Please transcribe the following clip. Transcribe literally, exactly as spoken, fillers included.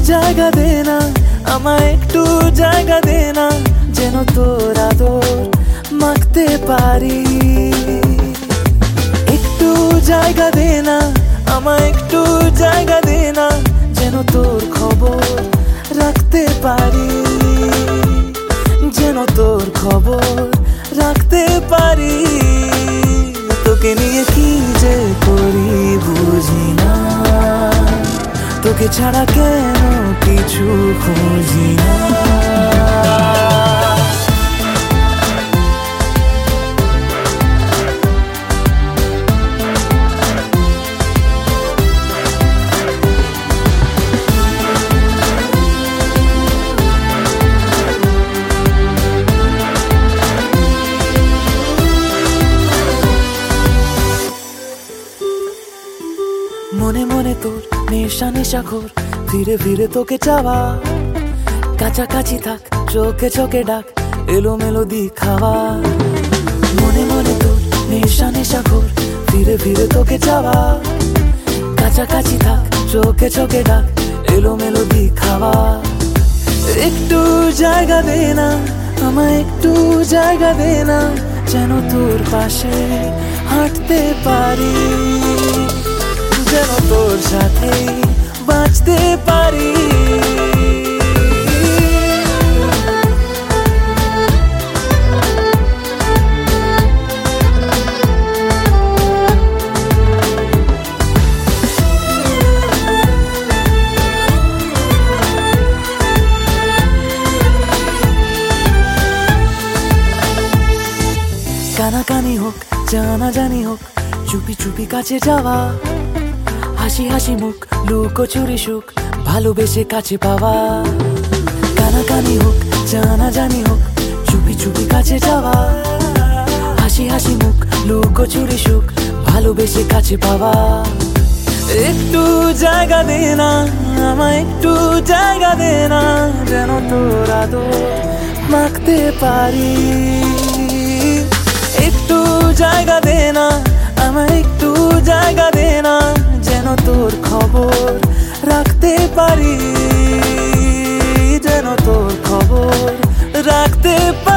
জায়গা দে না, আমায় একটু জায়গা দে না, যেন তোর আদর মাখতে পারি। একটু জায়গা দে না, আমায় একটু জায়গা দে না, যেন তোর খবর রাখতে পারি, যেন তোর খবর রাখতে পারি। তোকে নিয়ে কি যে করি বুঝি না, তোকে ছাড়া কেন কিছু খুঁজি না। মনে মনে তোর নেশা নেশাখোর, ফিরে ফিরে তোকে চাওয়া, কাছাকাছি থাক চোখে চোখে ডাক, এলো মেলোদি খাওয়া। মনে মনে তোর নেশা নেশাখোর, ফিরে ফিরে তোকে চাওয়া, কাছাকাছি থাক চোখে চোখে ডাক, এলো মেলোদি খাওয়া। একটু জায়গা দে না, আমায় একটু জায়গা দে না, যেন তোর পাশে হাঁটতে পারি, যেন তোর সাথে বাঁচতে পারি। কানাকানি হোক জানাজানি হোক, চুপি চুপি কাছে যাওয়া, হাসি হাসি মুখ লুকোচুরি সুখ, ভালোবেসে কাছে পাওয়া। কানাকানি হোক জানাজানি হোক, চুপি চুপি কাছে যাওয়া, হাসি হাসি মুখ লুকোচুরি সুখ, ভালোবেসে কাছে পাওয়া। একটু জায়গা দে না, আমায় একটু জায়গা দে না, যেন তোর আদর মাখতে পারি। একটু জায়গা দে না, আমায় একটু জায়গা দে না, যেন তোর খবর রাখতে পারি, যেন তোর খবর রাখতে পারি।